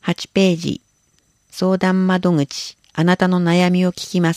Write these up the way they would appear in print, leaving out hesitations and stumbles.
8ページ、相談窓口、あなたの悩みを聞きます。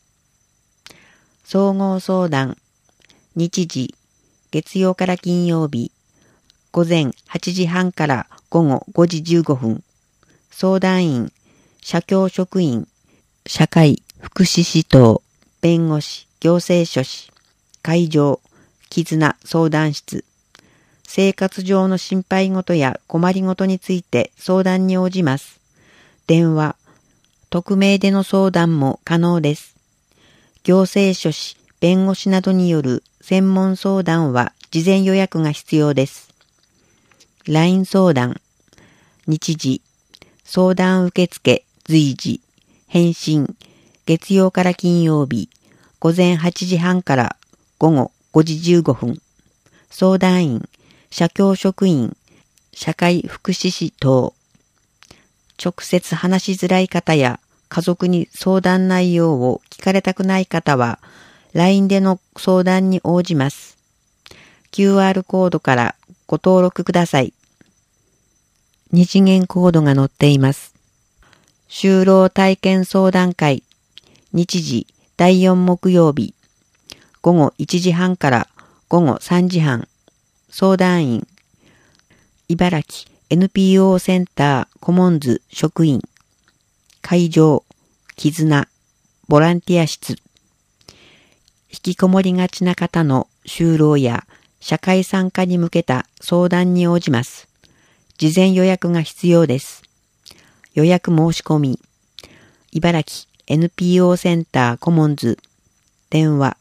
総合相談、日時、月曜から金曜日、午前8時半から午後5時15分。相談員、社協職員、社会福祉士等、弁護士、行政書士、会場、絆相談室。生活上の心配事や困り事について相談に応じます。電話、匿名での相談も可能です。行政書士、弁護士などによる専門相談は事前予約が必要です。LINE 相談、日時、相談受付、随時、返信、月曜から金曜日、午前8時半から午後5時15分。相談員、社協職員、社会福祉士等。直接話しづらい方や家族に相談内容を聞かれたくない方は、LINE での相談に応じます。QR コードからご登録ください。2次元コードが載っています。就労体験相談会、日時第4木曜日、午後1時半から午後3時半。相談員、茨城 NPO センターコモンズ職員、会場、絆、ボランティア室。引きこもりがちな方の就労や社会参加に向けた相談に応じます。事前予約が必要です。予約申し込み、茨城 NPO センターコモンズ、電話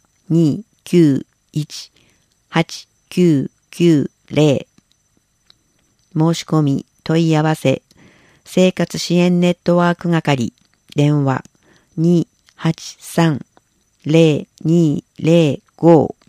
291-8990、申し込み問い合わせ、生活支援ネットワーク係、電話283-0205